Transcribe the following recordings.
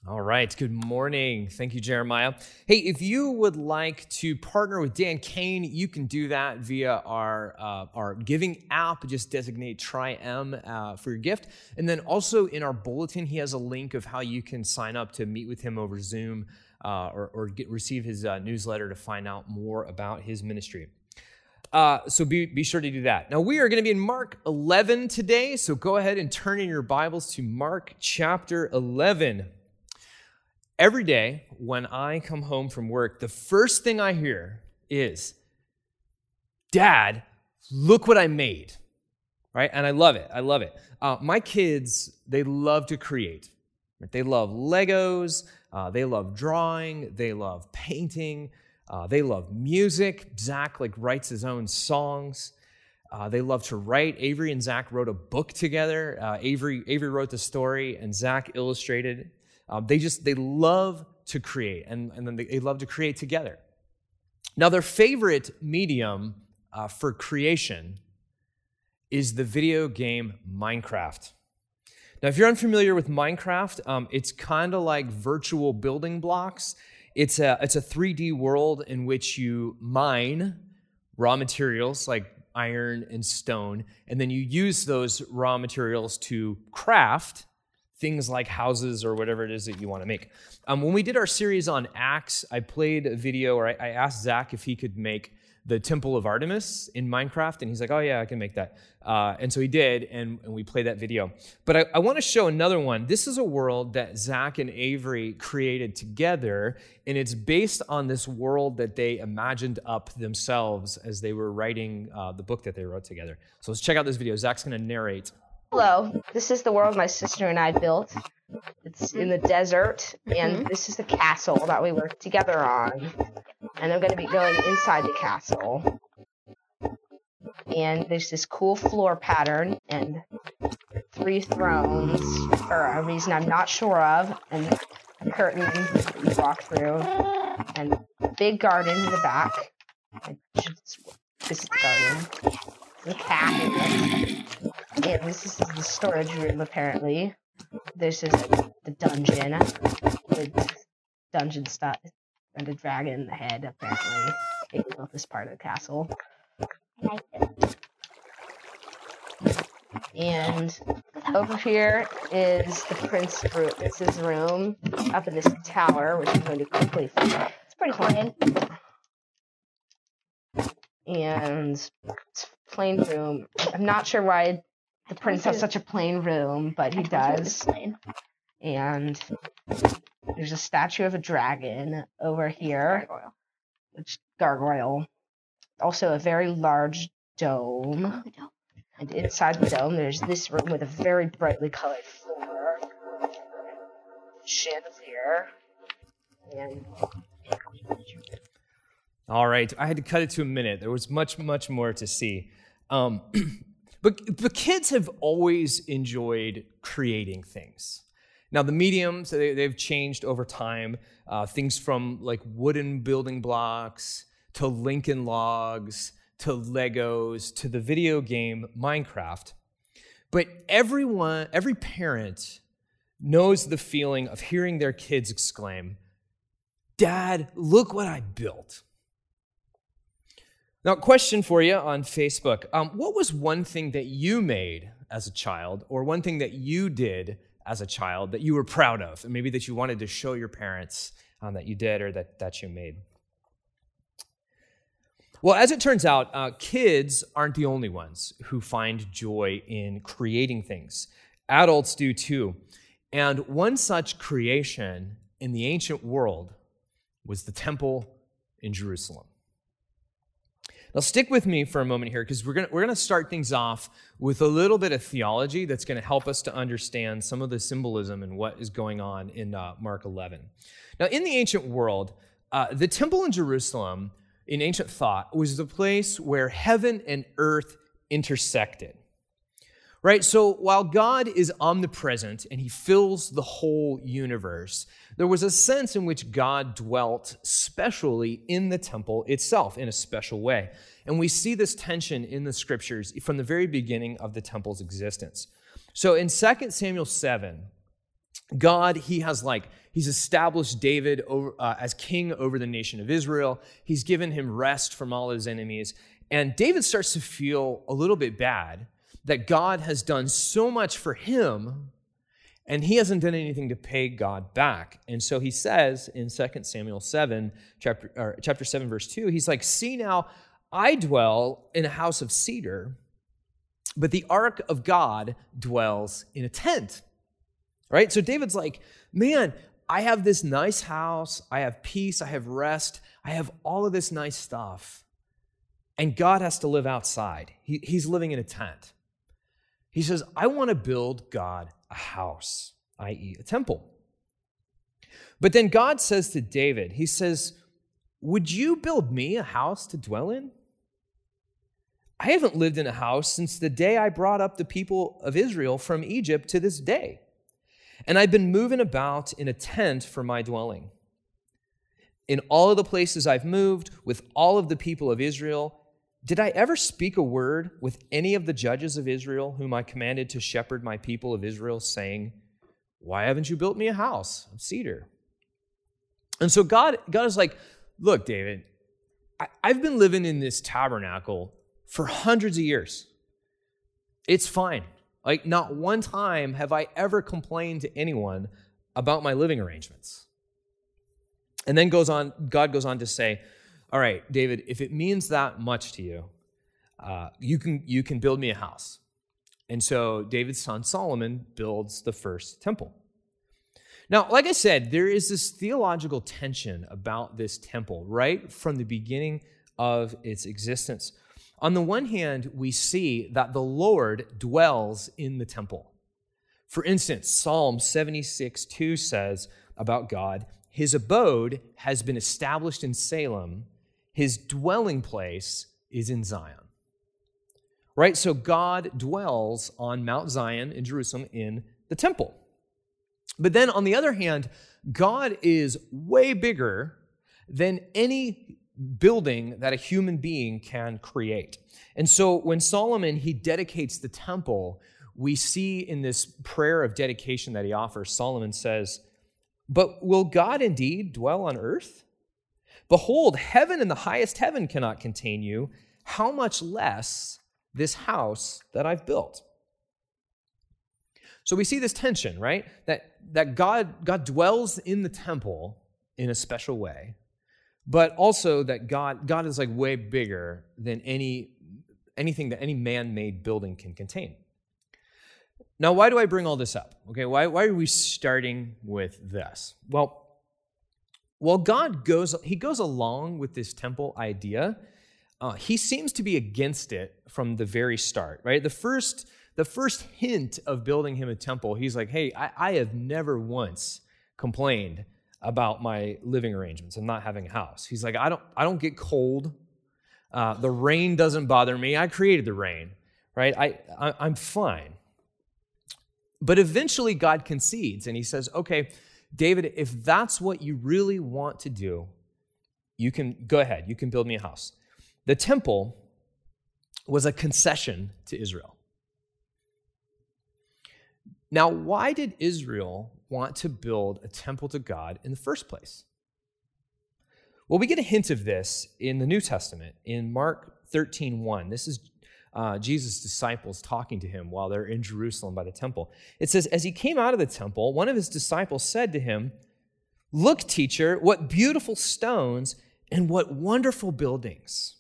All right, good morning. Thank you, Jeremiah. Hey, if you would like to partner with Dan Kane, you can do that via our giving app. Just designate Try-M for your gift. And then also in our bulletin, he has a link of how you can sign up to meet with him over Zoom or receive his newsletter to find out more about his ministry. So be sure to do that. Now, we are going to be in Mark 11 today, so go ahead and turn in your Bibles to Mark chapter 11. Every day when I come home from work, the first thing I hear is, "Dad, look what I made," right? And I love it. I love it. My kids, they love to create. They love Legos. They love drawing. They love painting. They love music. Zach writes his own songs. They love to write. Avery and Zach wrote a book together. Avery wrote the story, and Zach illustrated. They love to create, and then they love to create together. Now, their favorite medium for creation is the video game Minecraft. Now, if you're unfamiliar with Minecraft, it's kind of like virtual building blocks. It's a 3D world in which you mine raw materials like iron and stone, and then you use those raw materials to craft things like houses or whatever it is that you want to make. When we did our series on Acts, I played a video, or I asked Zach if he could make the Temple of Artemis in Minecraft, and he's like, "Oh yeah, I can make that." And so he did, and we played that video. But I want to show another one. This is a world that Zach and Avery created together, and it's based on this world that they imagined up themselves as they were writing the book that they wrote together. So let's check out this video. Zach's going to narrate. Hello, this is the world my sister and I built. It's in the desert, and this is the castle that we worked together on. And I'm going to be going inside the castle. And there's this cool floor pattern, and 3 thrones for a reason I'm not sure of, and a curtain we walk through, and a big garden in the back. This is the garden. The cat. And this is the storage room, apparently. This is the dungeon with dungeon stuff and a dragon in the head, apparently. They built this part of the castle. And over here is the prince's room up in this tower, which I'm going to quickly find. It's pretty plain. And it's a plain room. I'm not sure why the prince has such a plain room, but he does. And there's a statue of a dragon over here. Which gargoyle. Also a very large dome. And inside the dome, there's this room with a very brightly colored floor. Chandelier. And all right, I had to cut it to a minute. There was much, much more to see. But the kids have always enjoyed creating things. Now, the mediums, they've changed over time. Things from like wooden building blocks to Lincoln Logs to Legos to the video game Minecraft. But every parent knows the feeling of hearing their kids exclaim, "Dad, look what I built." Now, question for you on Facebook. What was one thing that you made as a child, or one thing that you did as a child that you were proud of, and maybe that you wanted to show your parents that you did or that you made? Well, as it turns out, kids aren't the only ones who find joy in creating things. Adults do too. And one such creation in the ancient world was the temple in Jerusalem. Now, stick with me for a moment here, because we're going to start things off with a little bit of theology that's going to help us to understand some of the symbolism and what is going on in Mark 11. Now, in the ancient world, the temple in Jerusalem, in ancient thought, was the place where heaven and earth intersected. Right? So while God is omnipresent and he fills the whole universe, there was a sense in which God dwelt specially in the temple itself in a special way. And we see this tension in the scriptures from the very beginning of the temple's existence. So in 2 Samuel 7, God, he's established David as king over the nation of Israel. He's given him rest from all his enemies. And David starts to feel a little bit bad that God has done so much for him, and he hasn't done anything to pay God back. And so he says in 2 Samuel 7, chapter 7, verse 2, he's like, "See now, I dwell in a house of cedar, but the ark of God dwells in a tent." Right? So David's like, man, I have this nice house, I have peace, I have rest, I have all of this nice stuff, and God has to live outside. He's living in a tent. He says, I want to build God a house, i.e. a temple. But then God says to David, he says, would you build me a house to dwell in? I haven't lived in a house since the day I brought up the people of Israel from Egypt to this day. And I've been moving about in a tent for my dwelling. In all of the places I've moved with all of the people of Israel, did I ever speak a word with any of the judges of Israel whom I commanded to shepherd my people of Israel, saying, why haven't you built me a house of cedar? And so God is like, look, David, I've been living in this tabernacle for hundreds of years. It's fine. Like, not one time have I ever complained to anyone about my living arrangements. And then God goes on to say, all right, David, if it means that much to you, you can build me a house. And so David's son Solomon builds the first temple. Now, like I said, there is this theological tension about this temple right from the beginning of its existence. On the one hand, we see that the Lord dwells in the temple. For instance, Psalm 76:2 says about God, his abode has been established in Salem. His dwelling place is in Zion. Right? So God dwells on Mount Zion in Jerusalem in the temple. But then on the other hand, God is way bigger than any building that a human being can create. And so when Solomon, he dedicates the temple, we see in this prayer of dedication that he offers, Solomon says, but will God indeed dwell on earth? Behold, heaven and the highest heaven cannot contain you. How much less this house that I've built? So we see this tension, right? That God dwells in the temple in a special way, but also that God is like way bigger than anything that any man-made building can contain. Now, why do I bring all this up? Okay, why are we starting with this? Well, God goes along with this temple idea. He seems to be against it from the very start, right? The first hint of building him a temple, he's like, hey, I have never once complained about my living arrangements and not having a house. He's like, I don't get cold. The rain doesn't bother me. I created the rain, right? I'm fine. But eventually God concedes and he says, okay, David, if that's what you really want to do, you can go ahead. You can build me a house. The temple was a concession to Israel. Now, why did Israel want to build a temple to God in the first place? Well, we get a hint of this in the New Testament in Mark 13:1. This is Jesus' disciples talking to him while they're in Jerusalem by the temple. It says, as he came out of the temple, one of his disciples said to him, look, teacher, what beautiful stones and what wonderful buildings.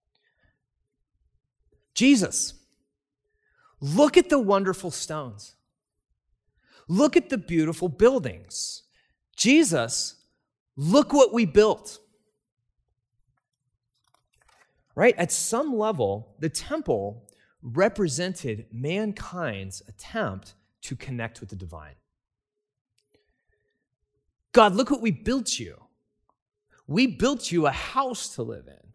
Jesus, look at the wonderful stones. Look at the beautiful buildings. Jesus, look what we built. Right? At some level, the temple represented mankind's attempt to connect with the divine. God, look what we built you. We built you a house to live in.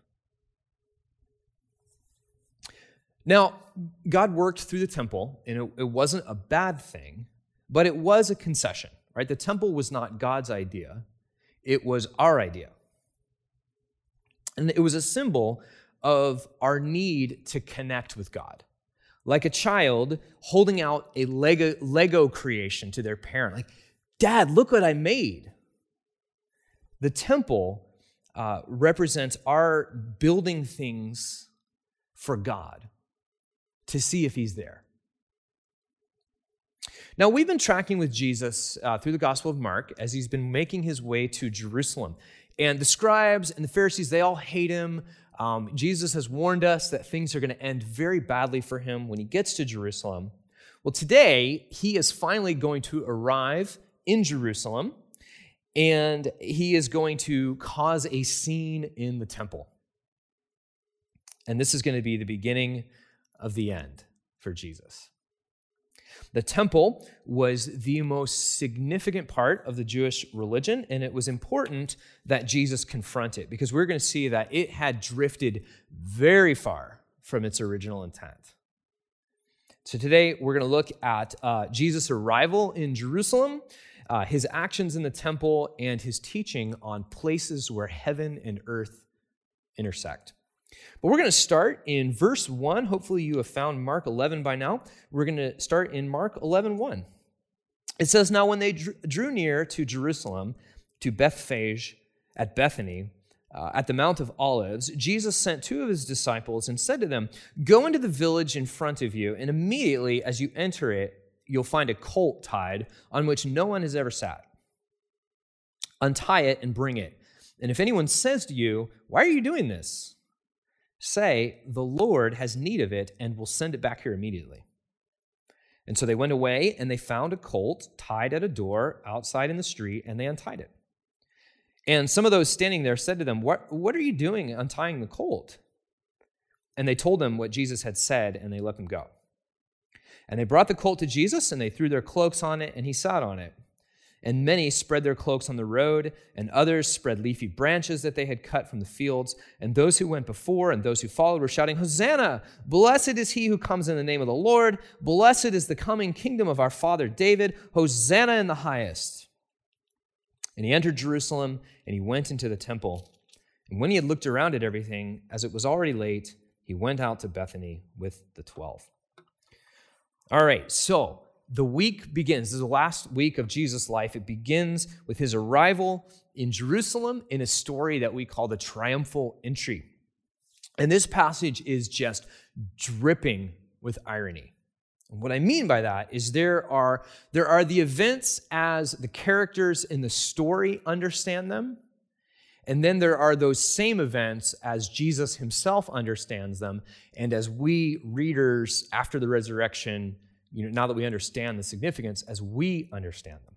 Now, God worked through the temple, and it wasn't a bad thing, but it was a concession, right? The temple was not God's idea. It was our idea. And it was a symbol of our need to connect with God. Like a child holding out a Lego creation to their parent. Like, Dad, look what I made. The temple represents our building things for God to see if he's there. Now, we've been tracking with Jesus through the Gospel of Mark as he's been making his way to Jerusalem. And the scribes and the Pharisees, they all hate him. Jesus has warned us that things are going to end very badly for him when he gets to Jerusalem. Well, today, he is finally going to arrive in Jerusalem, and he is going to cause a scene in the temple. And this is going to be the beginning of the end for Jesus. The temple was the most significant part of the Jewish religion, and it was important that Jesus confront it, because we're going to see that it had drifted very far from its original intent. So today, we're going to look at Jesus' arrival in Jerusalem, his actions in the temple, and his teaching on places where heaven and earth intersect. But we're going to start in verse 1. Hopefully you have found Mark 11 by now. We're going to start in Mark 11:1. It says, "Now when they drew near to Jerusalem, to Bethphage at Bethany, at the Mount of Olives, Jesus sent two of his disciples and said to them, 'Go into the village in front of you, and immediately as you enter it, you'll find a colt tied on which no one has ever sat. Untie it and bring it. And if anyone says to you, "Why are you doing this?" say, "The Lord has need of it and will send it back here immediately." And so they went away and they found a colt tied at a door outside in the street, and they untied it. And some of those standing there said to them, What are you doing untying the colt?" And they told them what Jesus had said, and they let them go. And they brought the colt to Jesus, and they threw their cloaks on it, and he sat on it. And many spread their cloaks on the road, and others spread leafy branches that they had cut from the fields. And those who went before and those who followed were shouting, "Hosanna! Blessed is he who comes in the name of the Lord. Blessed is the coming kingdom of our father David. Hosanna in the highest." And he entered Jerusalem, and he went into the temple. And when he had looked around at everything, as it was already late, he went out to Bethany with the 12. All right, so the week begins. This is the last week of Jesus' life. It begins with his arrival in Jerusalem in a story that we call the triumphal entry. And this passage is just dripping with irony. And what I mean by that is there are the events as the characters in the story understand them, and then there are those same events as Jesus himself understands them, and as we readers after the resurrection, now that we understand the significance, as we understand them.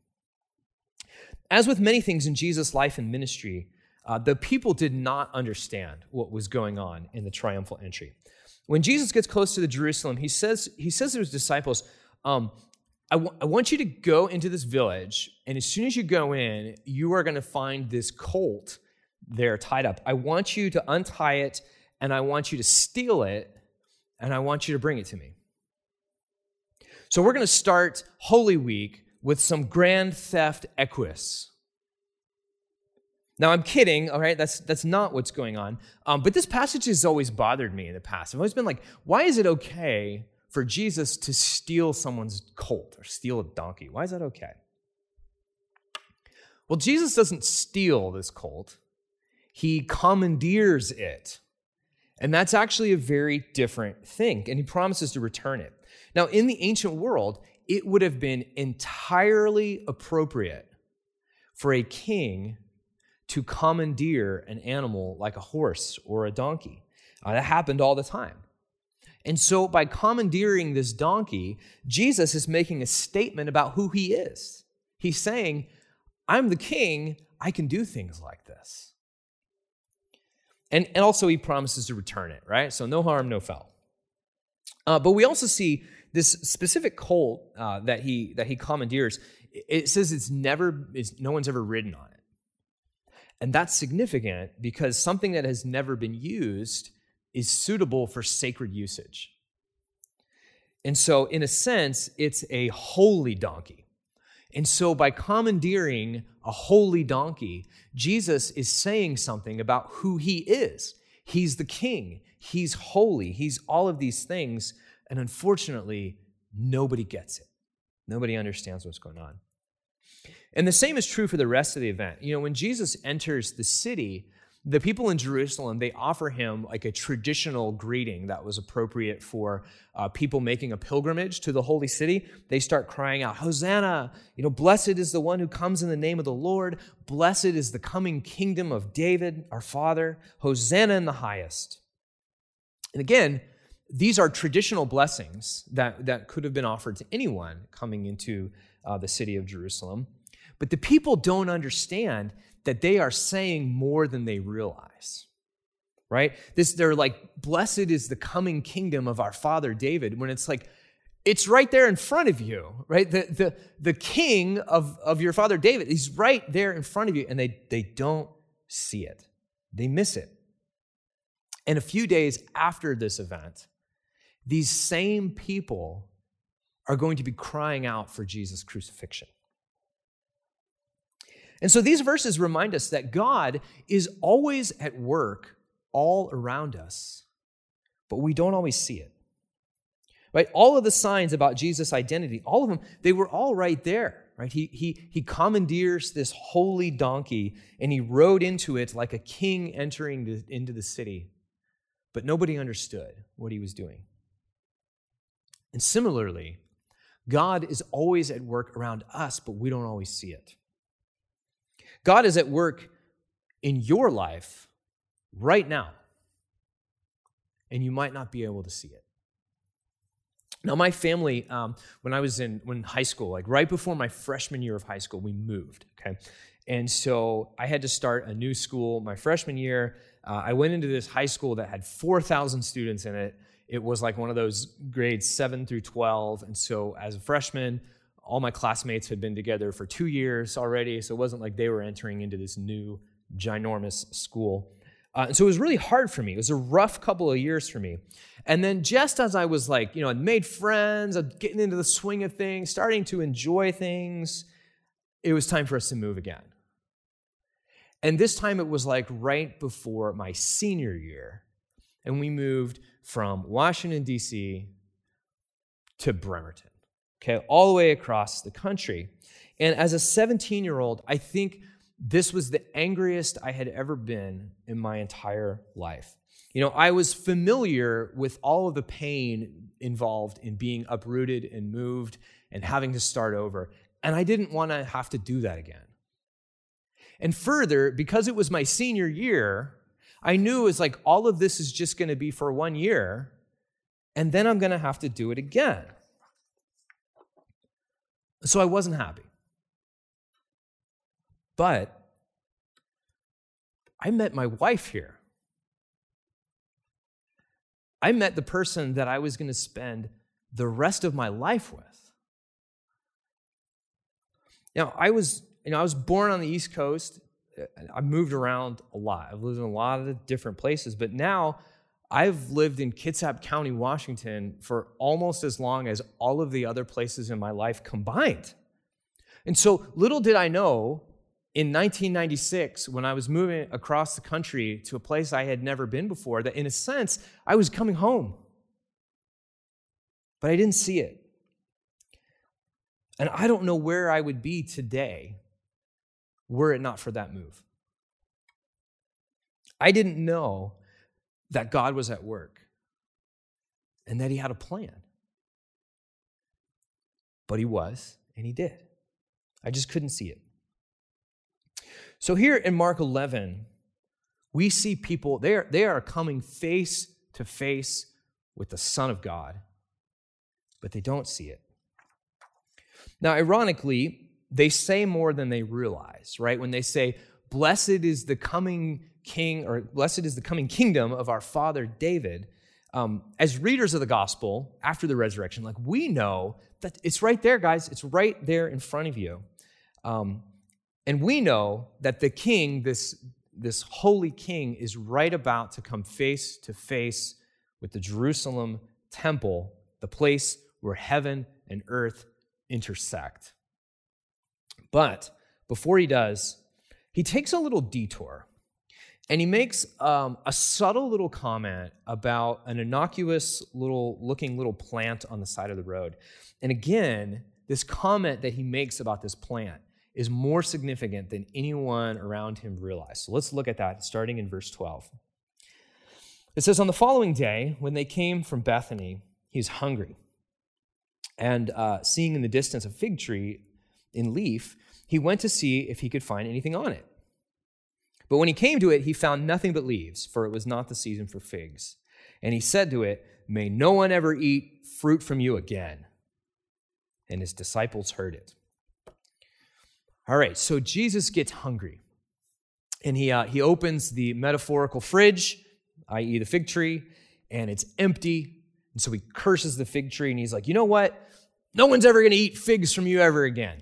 As with many things in Jesus' life and ministry, the people did not understand what was going on in the triumphal entry. When Jesus gets close to the Jerusalem, he says to his disciples, I want you to go into this village, and as soon as you go in, you are going to find this colt there tied up. I want you to untie it, and I want you to steal it, and I want you to bring it to me. So we're going to start Holy Week with some grand theft equus. Now, I'm kidding, all right? That's not what's going on. But this passage has always bothered me in the past. I've always been like, why is it okay for Jesus to steal someone's colt or steal a donkey? Why is that okay? Well, Jesus doesn't steal this colt. He commandeers it. And that's actually a very different thing. And he promises to return it. Now, in the ancient world, it would have been entirely appropriate for a king to commandeer an animal like a horse or a donkey. That happened all the time. And so by commandeering this donkey, Jesus is making a statement about who he is. He's saying, I'm the king, I can do things like this. And also he promises to return it, right? So no harm, no foul. But we also see this specific colt that he commandeers. It says no one's ever ridden on it. And that's significant because something that has never been used is suitable for sacred usage. And so, in a sense, it's a holy donkey. And so, by commandeering a holy donkey, Jesus is saying something about who he is. He's the king. He's holy. He's all of these things. And unfortunately, nobody gets it. Nobody understands what's going on. And the same is true for the rest of the event. When Jesus enters the city, the people in Jerusalem, they offer him like a traditional greeting that was appropriate for people making a pilgrimage to the holy city. They start crying out, "Hosanna! Blessed is the one who comes in the name of the Lord. Blessed is the coming kingdom of David, our father. Hosanna in the highest." And again, these are traditional blessings that could have been offered to anyone coming into the city of Jerusalem. But the people don't understand that they are saying more than they realize, right? They're like, "Blessed is the coming kingdom of our father David," when it's like, it's right there in front of you, right? The king of your father David, he's right there in front of you, and they don't see it. They miss it. And a few days after this event, these same people are going to be crying out for Jesus' crucifixion. And so these verses remind us that God is always at work all around us, but we don't always see it. Right? All of the signs about Jesus' identity, all of them, they were all right there. Right? He commandeers this holy donkey, and he rode into it like a king entering into the city. But nobody understood what he was doing. And similarly, God is always at work around us, but we don't always see it. God is at work in your life right now, and you might not be able to see it. Now, my family, when I was in high school, like right before my freshman year of high school, we moved, okay? And so I had to start a new school my freshman year. I went into this high school that had 4,000 students in it. It was like one of those grades 7 through 12. And so as a freshman, all my classmates had been together for 2 years already, so it wasn't like they were entering into this new, ginormous school. And so it was really hard for me. It was a rough couple of years for me. And then just as I was like, I'd made friends, I'd getting into the swing of things, starting to enjoy things, it was time for us to move again. And this time it was like right before my senior year, and we moved from Washington, D.C. to Bremerton. Okay, all the way across the country. And as a 17-year-old, I think this was the angriest I had ever been in my entire life. I was familiar with all of the pain involved in being uprooted and moved and having to start over, and I didn't want to have to do that again. And further, because it was my senior year, I knew it was like all of this is just going to be for 1 year, and then I'm going to have to do it again. So I wasn't happy. But I met my wife here. I met the person that I was going to spend the rest of my life with. Now, I was born on the East Coast. I moved around a lot. I've lived in a lot of different places, but now I've lived in Kitsap County, Washington for almost as long as all of the other places in my life combined. And so little did I know, in 1996, when I was moving across the country to a place I had never been before, that in a sense, I was coming home. But I didn't see it. And I don't know where I would be today were it not for that move. I didn't know that God was at work and that he had a plan. But he was, and he did. I just couldn't see it. So here in Mark 11, we see people, they are coming face to face with the Son of God, but they don't see it. Now, ironically, they say more than they realize, right? When they say, "Blessed is the coming king," or "Blessed is the coming kingdom of our father David," as readers of the gospel after the resurrection, like we know that it's right there, guys. It's right there in front of you. And we know that the king, this holy king, is right about to come face to face with the Jerusalem temple, the place where heaven and earth intersect. But before he does, he takes a little detour, and he makes a subtle little comment about an innocuous looking little plant on the side of the road. And again, this comment that he makes about this plant, is more significant than anyone around him realized. So let's look at that, starting in verse 12. It says, on the following day, when they came from Bethany, he was hungry. And seeing in the distance a fig tree in leaf, he went to see if he could find anything on it. But when he came to it, he found nothing but leaves, for it was not the season for figs. And he said to it, may no one ever eat fruit from you again. And his disciples heard it. All right, so Jesus gets hungry. And he opens the metaphorical fridge, i.e. the fig tree, and it's empty. And so he curses the fig tree, and he's like, you know what? No one's ever going to eat figs from you ever again.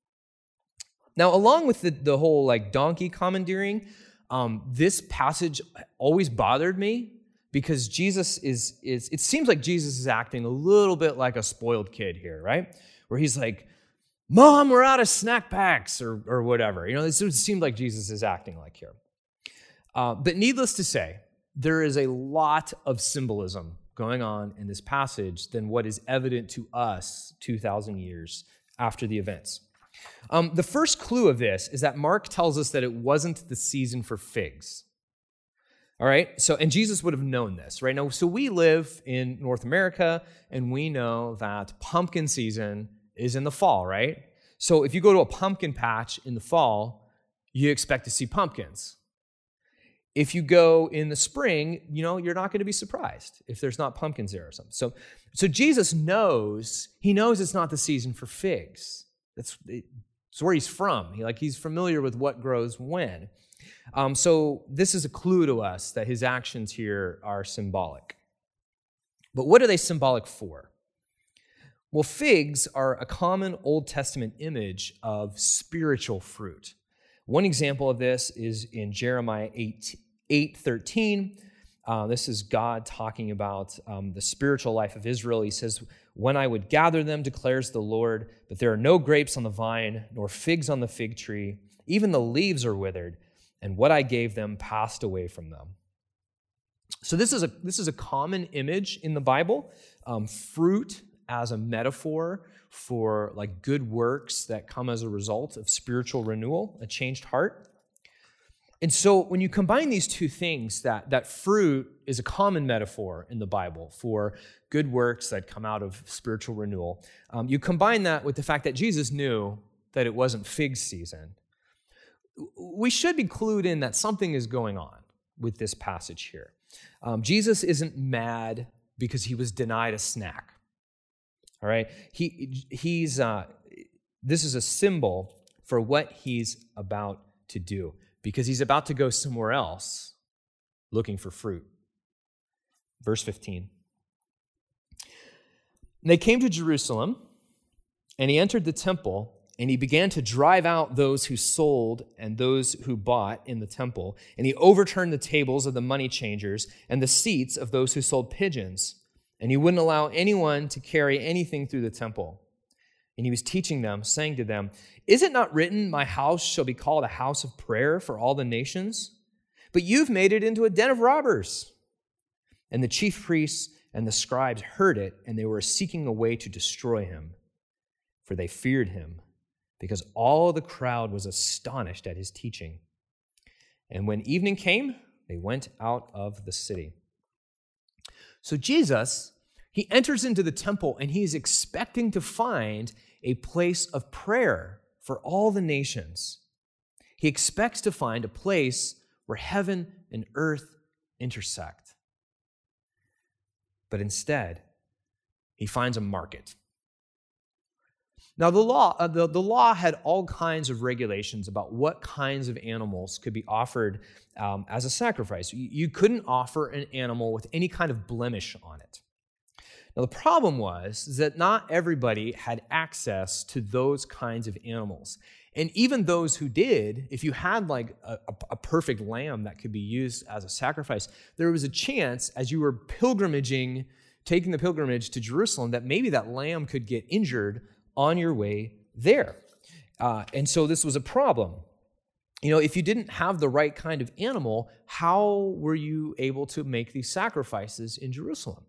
Now, along with the whole like donkey commandeering, this passage always bothered me because Jesus it seems like Jesus is acting a little bit like a spoiled kid here, right? Where he's like, Mom, we're out of snack packs or whatever. You know, this seems like Jesus is acting like here. But needless to say, there is a lot of symbolism going on in this passage than what is evident to us 2,000 years after the events. The first clue of this is that Mark tells us that it wasn't the season for figs. All right, and Jesus would have known this, right? Now, so we live in North America, and we know that pumpkin season is in the fall, right? So if you go to a pumpkin patch in the fall, you expect to see pumpkins. If you go in the spring, you're not going to be surprised if there's not pumpkins there or something. So Jesus knows, he knows it's not the season for figs. That's where he's from. He's familiar with what grows when. So this is a clue to us that his actions here are symbolic. But what are they symbolic for? Well, figs are a common Old Testament image of spiritual fruit. One example of this is in Jeremiah 8:13. This is God talking about the spiritual life of Israel. He says, when I would gather them, declares the Lord, but there are no grapes on the vine, nor figs on the fig tree. Even the leaves are withered, and what I gave them passed away from them. So this is a common image in the Bible. Fruit as a metaphor for like good works that come as a result of spiritual renewal, a changed heart. And so when you combine these two things, that fruit is a common metaphor in the Bible for good works that come out of spiritual renewal. You combine that with the fact that Jesus knew that it wasn't fig season. We should be clued in that something is going on with this passage here. Jesus isn't mad because he was denied a snack. All right? This is a symbol for what he's about to do, because he's about to go somewhere else looking for fruit. Verse 15. And they came to Jerusalem, and he entered the temple, and he began to drive out those who sold and those who bought in the temple. And he overturned the tables of the money changers and the seats of those who sold pigeons. And he wouldn't allow anyone to carry anything through the temple. And he was teaching them, saying to them, is it not written, my house shall be called a house of prayer for all the nations? But you've made it into a den of robbers. And the chief priests and the scribes heard it, and they were seeking a way to destroy him, for they feared him, because all the crowd was astonished at his teaching. And when evening came, they went out of the city. So Jesus, he enters into the temple, and he's expecting to find a place of prayer for all the nations. He expects to find a place where heaven and earth intersect. But instead, he finds a market. Now, the law had all kinds of regulations about what kinds of animals could be offered as a sacrifice. You couldn't offer an animal with any kind of blemish on it. Now, the problem was that not everybody had access to those kinds of animals. And even those who did, if you had like a perfect lamb that could be used as a sacrifice, there was a chance as you were taking the pilgrimage to Jerusalem, that maybe that lamb could get injured on your way there. And so this was a problem. If you didn't have the right kind of animal, how were you able to make these sacrifices in Jerusalem?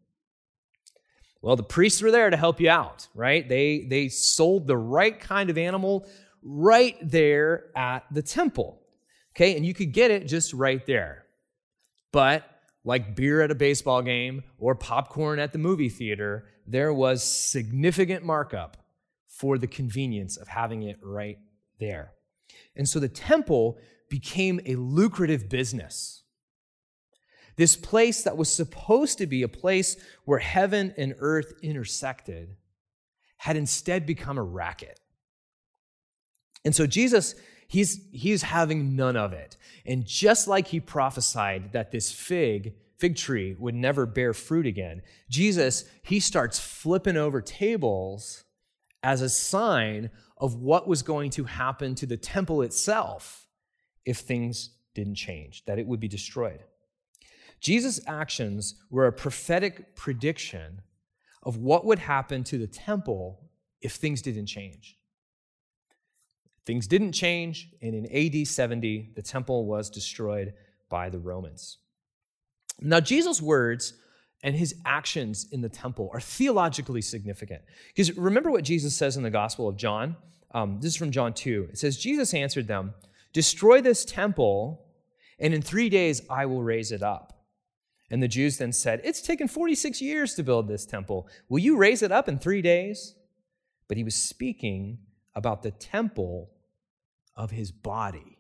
Well, the priests were there to help you out, right? They sold the right kind of animal right there at the temple. Okay, and you could get it just right there. But like beer at a baseball game or popcorn at the movie theater, there was significant markup for the convenience of having it right there. And so the temple became a lucrative business. This place that was supposed to be a place where heaven and earth intersected had instead become a racket. And so Jesus, he's having none of it. And just like he prophesied that this fig tree would never bear fruit again, Jesus, he starts flipping over tables as a sign of what was going to happen to the temple itself if things didn't change, that it would be destroyed. Jesus' actions were a prophetic prediction of what would happen to the temple if things didn't change. Things didn't change, and in AD 70, the temple was destroyed by the Romans. Now, Jesus' words and his actions in the temple are theologically significant. Because remember what Jesus says in the Gospel of John? This is from John 2. It says, Jesus answered them, "Destroy this temple, and in 3 days I will raise it up." And the Jews then said, "It's taken 46 years to build this temple. Will you raise it up in 3 days?" But he was speaking about the temple of his body.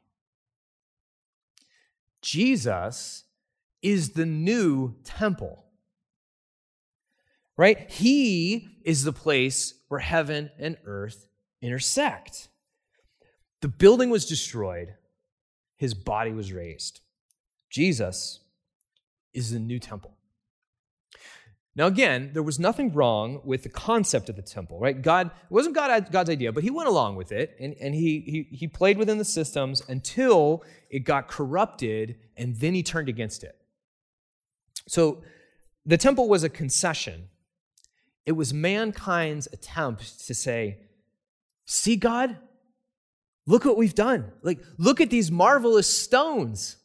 Jesus is the new temple, right? He is the place where heaven and earth intersect. The building was destroyed. His body was raised. Jesus is the new temple. Now again, there was nothing wrong with the concept of the temple, right? It wasn't God's idea, but he went along with it, and he played within the systems until it got corrupted, and then he turned against it. So the temple was a concession. It was mankind's attempt to say, "See, God, look what we've done. Like, look at these marvelous stones."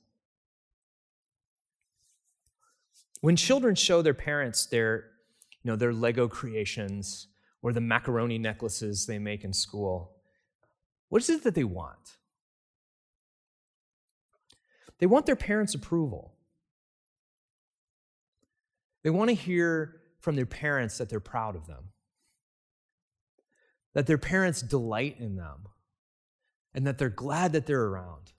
When children show their parents their Lego creations or the macaroni necklaces they make in school, what is it that they want? They want their parents' approval. They want to hear from their parents that they're proud of them, that their parents delight in them, and that they're glad that they're around.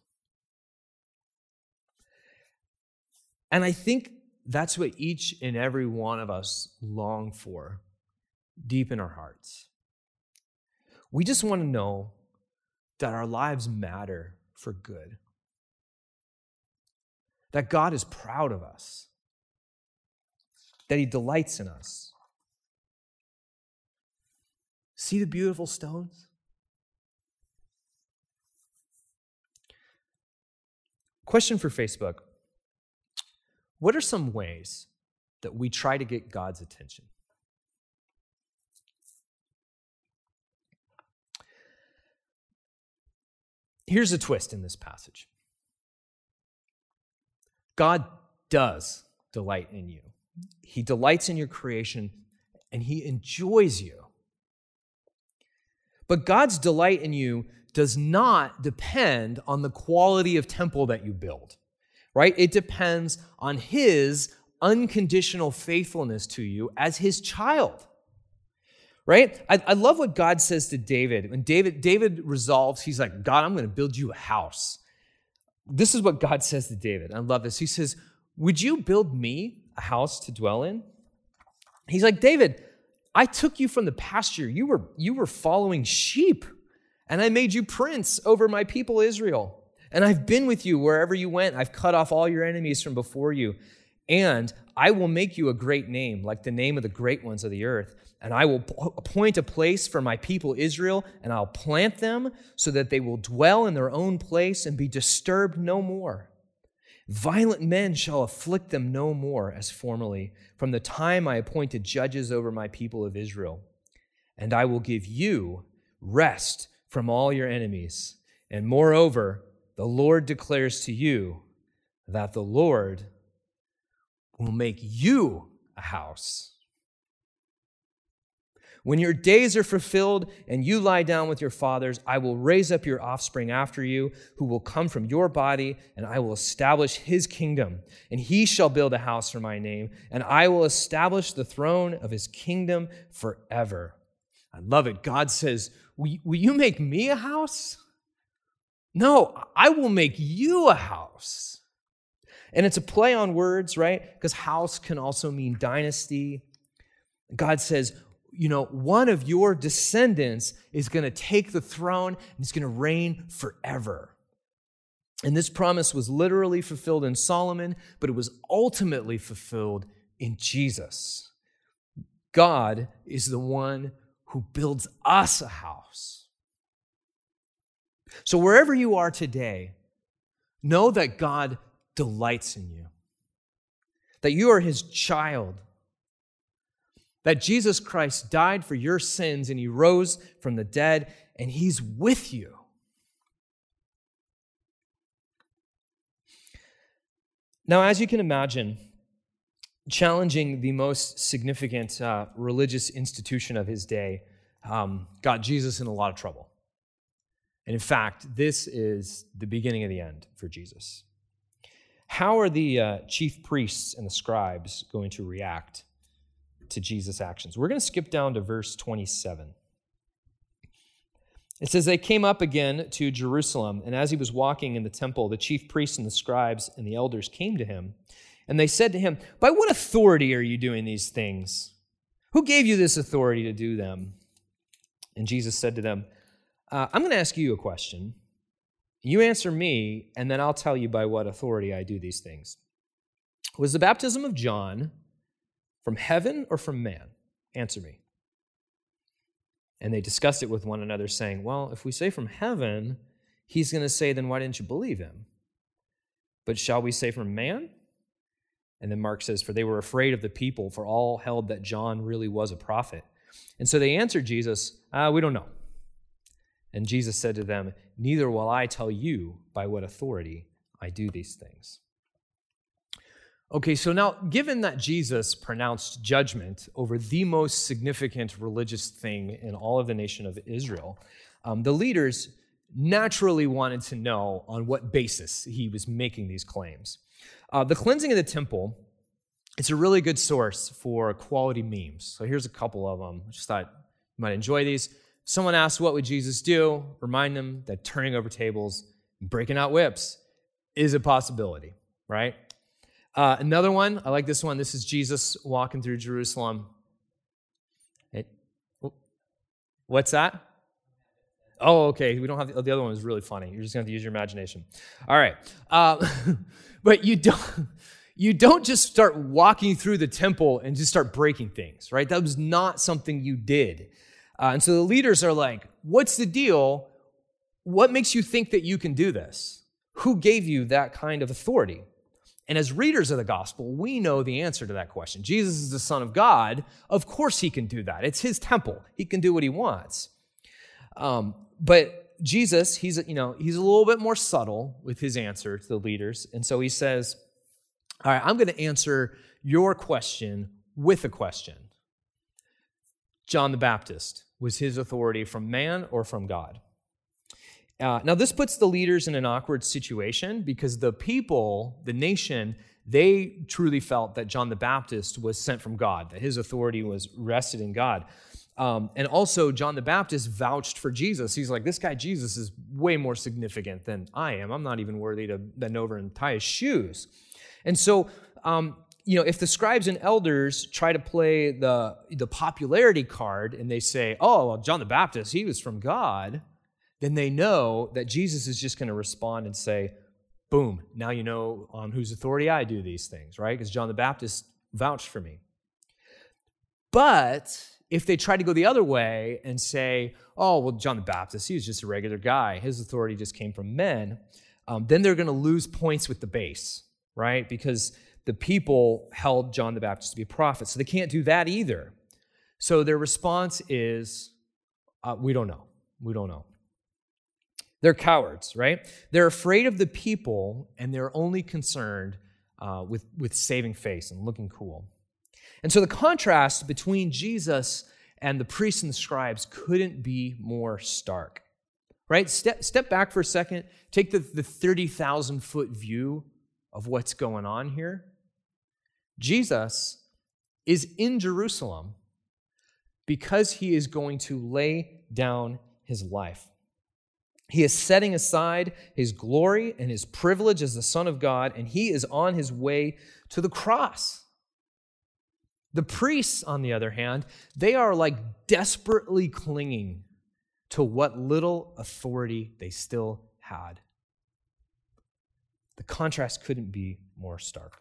And I think that's what each and every one of us long for deep in our hearts. We just want to know that our lives matter for good, that God is proud of us, that he delights in us. See the beautiful stones? Question for Facebook. What are some ways that we try to get God's attention? Here's a twist in this passage. God does delight in you. He delights in your creation, and he enjoys you. But God's delight in you does not depend on the quality of temple that you build. Right? It depends on his unconditional faithfulness to you as his child. Right? I love what God says to David. When David resolves, he's like, "God, I'm going to build you a house." This is what God says to David. I love this. He says, "Would you build me a house to dwell in?" He's like, "David, I took you from the pasture. You were following sheep, and I made you prince over my people Israel. And I've been with you wherever you went. I've cut off all your enemies from before you. And I will make you a great name, like the name of the great ones of the earth. And I will appoint a place for my people Israel, and I'll plant them so that they will dwell in their own place and be disturbed no more. Violent men shall afflict them no more as formerly, from the time I appointed judges over my people of Israel. And I will give you rest from all your enemies. And moreover, the Lord declares to you that the Lord will make you a house." When your days are fulfilled and you lie down with your fathers, I will raise up your offspring after you, who will come from your body, and I will establish his kingdom. And he shall build a house for my name, and I will establish the throne of his kingdom forever. I love it. God says, will you make me a house? No, I will make you a house. And it's a play on words, right? Because house can also mean dynasty. God says, one of your descendants is going to take the throne and is going to reign forever. And this promise was literally fulfilled in Solomon, but it was ultimately fulfilled in Jesus. God is the one who builds us a house. So wherever you are today, know that God delights in you, that you are his child, that Jesus Christ died for your sins and he rose from the dead and he's with you. Now, as you can imagine, challenging the most significant religious institution of his day got Jesus in a lot of trouble. And in fact, this is the beginning of the end for Jesus. How are the chief priests and the scribes going to react to Jesus' actions? We're going to skip down to verse 27. It says, they came up again to Jerusalem, and as he was walking in the temple, the chief priests and the scribes and the elders came to him, and they said to him, by what authority are you doing these things? Who gave you this authority to do them? And Jesus said to them, I'm going to ask you a question. You answer me, and then I'll tell you by what authority I do these things. Was the baptism of John from heaven or from man? Answer me. And they discussed it with one another, saying, well, if we say from heaven, he's going to say, then why didn't you believe him? But shall we say from man? And then Mark says, for they were afraid of the people, for all held that John really was a prophet. And so they answered Jesus, we don't know. And Jesus said to them, neither will I tell you by what authority I do these things. Okay, so now, given that Jesus pronounced judgment over the most significant religious thing in all of the nation of Israel, the leaders naturally wanted to know on what basis he was making these claims. The cleansing of the temple, it's a really good source for quality memes. So here's a couple of them. I just thought you might enjoy these. If someone asks, what would Jesus do? Remind them that turning over tables and breaking out whips is a possibility, right? Another one, I like this one. This is Jesus walking through Jerusalem. What's that? Oh, okay. We don't have the other one was really funny. You're just going to have to use your imagination. All right. But you don't just start walking through the temple and just start breaking things, right? That was not something you did. And so the leaders are like, what's the deal? What makes you think that you can do this? Who gave you that kind of authority? And as readers of the gospel, we know the answer to that question. Jesus is the Son of God. Of course he can do that. It's his temple. He can do what he wants. But Jesus, he's a little bit more subtle with his answer to the leaders. And so he says, all right, I'm going to answer your question with a question. John the Baptist, was his authority from man or from God? Now, this puts the leaders in an awkward situation because the people, the nation, they truly felt that John the Baptist was sent from God, that his authority was rested in God. And also, John the Baptist vouched for Jesus. He's like, this guy Jesus is way more significant than I am. I'm not even worthy to bend over and tie his shoes. And so, if the scribes and elders try to play the popularity card and they say, oh, well, John the Baptist, he was from God, then they know that Jesus is just going to respond and say, boom, now you know on whose authority I do these things, right? Because John the Baptist vouched for me. But if they try to go the other way and say, oh, well, John the Baptist, he was just a regular guy. His authority just came from men. Then they're going to lose points with the base, right? Because the people held John the Baptist to be a prophet. So they can't do that either. So their response is, we don't know. We don't know. They're cowards, right? They're afraid of the people, and they're only concerned with saving face and looking cool. And so the contrast between Jesus and the priests and the scribes couldn't be more stark. Right? Step back for a second. Take the 30,000-foot view of what's going on here. Jesus is in Jerusalem because he is going to lay down his life. He is setting aside his glory and his privilege as the Son of God, and he is on his way to the cross. The priests, on the other hand, they are like desperately clinging to what little authority they still had. The contrast couldn't be more stark.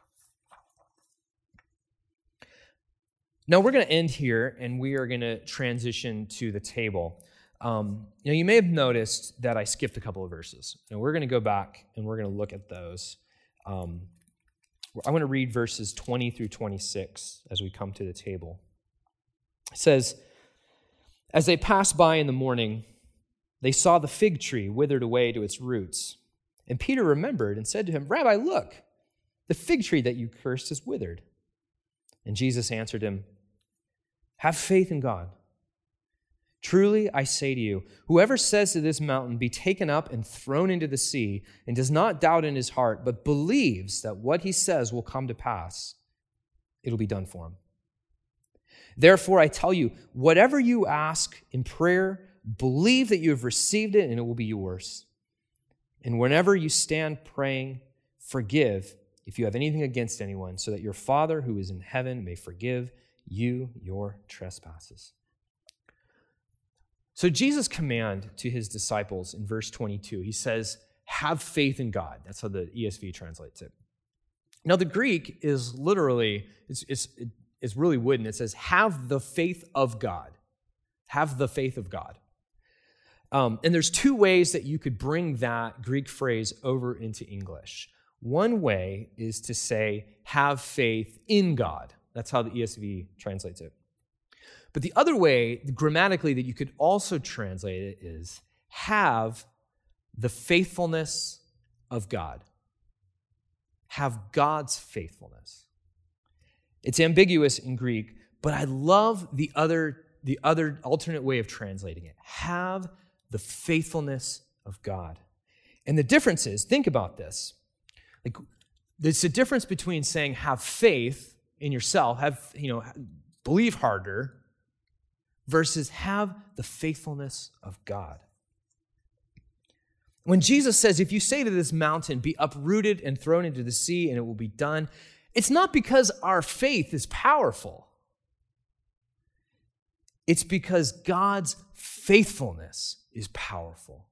Now we're going to end here, and we are going to transition to the table. You may have noticed that I skipped a couple of verses. And we're going to go back, and we're going to look at those. I want to read verses 20 through 26 as we come to the table. It says, "As they passed by in the morning, they saw the fig tree withered away to its roots. And Peter remembered and said to him, 'Rabbi, look, the fig tree that you cursed is withered.' And Jesus answered him, 'Have faith in God. Truly, I say to you, whoever says to this mountain, be taken up and thrown into the sea, and does not doubt in his heart, but believes that what he says will come to pass, it'll be done for him. Therefore, I tell you, whatever you ask in prayer, believe that you have received it, and it will be yours. And whenever you stand praying, forgive if you have anything against anyone, so that your Father who is in heaven may forgive you your trespasses.'" So Jesus' command to his disciples in verse 22, he says, have faith in God. That's how the ESV translates it. Now the Greek is literally, it's really wooden. It says, have the faith of God. Have the faith of God. And there's two ways that you could bring that Greek phrase over into English. One way is to say, have faith in God. That's how the ESV translates it. But the other way, grammatically, that you could also translate it is, have the faithfulness of God. Have God's faithfulness. It's ambiguous in Greek, but I love the other alternate way of translating it. Have the faithfulness of God. And the difference is, think about this. Like, there's a difference between saying have faith in yourself, believe harder, versus have the faithfulness of God. When Jesus says, if you say to this mountain, be uprooted and thrown into the sea, and it will be done, it's not because our faith is powerful. It's because God's faithfulness is powerful.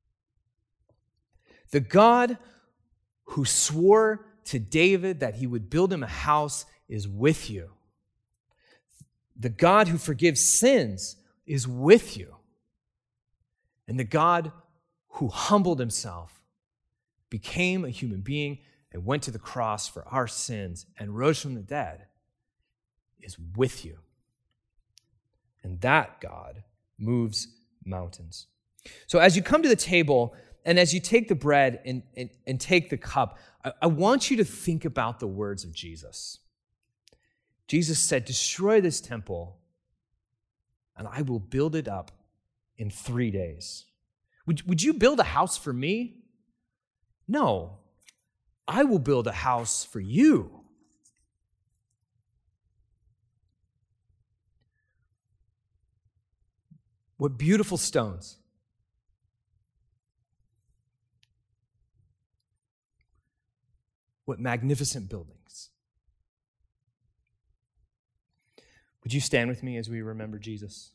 The God who swore to David that he would build him a house is with you. The God who forgives sins is with you. And the God who humbled himself, became a human being, and went to the cross for our sins and rose from the dead is with you. And that God moves mountains. So as you come to the table and as you take the bread and take the cup, I want you to think about the words of Jesus. Jesus said, destroy this temple, and I will build it up in 3 days. Would you build a house for me? No. I will build a house for you. What beautiful stones. What magnificent buildings. Would you stand with me as we remember Jesus?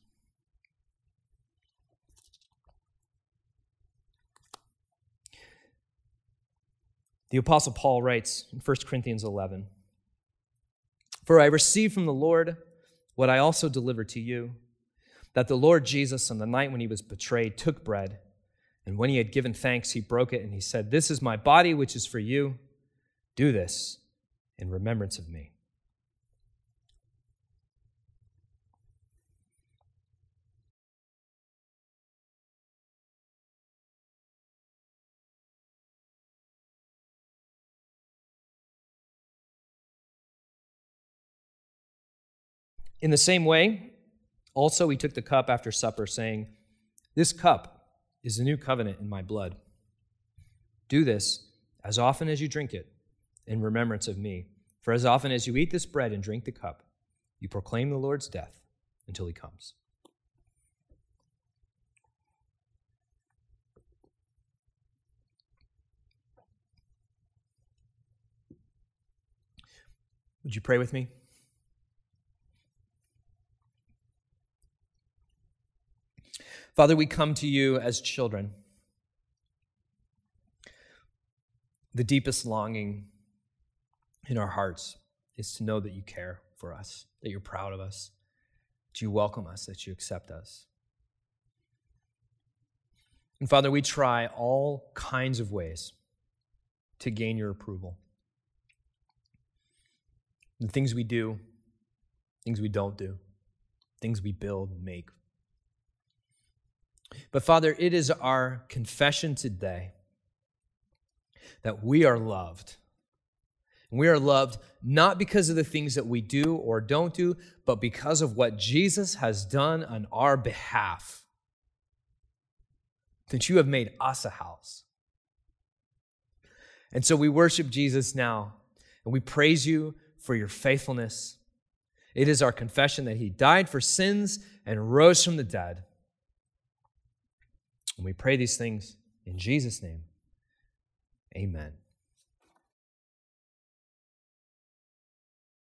The Apostle Paul writes in 1 Corinthians 11, "For I received from the Lord what I also delivered to you, that the Lord Jesus, on the night when he was betrayed, took bread, and when he had given thanks, he broke it, and he said, 'This is my body, which is for you. Do this in remembrance of me.'" In the same way, Also, he took the cup after supper, saying, "This cup is the new covenant in my blood. Do this as often as you drink it in remembrance of me. For as often as you eat this bread and drink the cup, you proclaim the Lord's death until he comes." Would you pray with me? Father, we come to you as children. The deepest longing in our hearts is to know that you care for us, that you're proud of us, that you welcome us, that you accept us. And Father, we try all kinds of ways to gain your approval. The things we do, things we don't do, things we build and make. But Father, it is our confession today that we are loved. And we are loved not because of the things that we do or don't do, but because of what Jesus has done on our behalf. That you have made us a house. And so we worship Jesus now, and we praise you for your faithfulness. It is our confession that he died for sins and rose from the dead. And we pray these things in Jesus' name. Amen.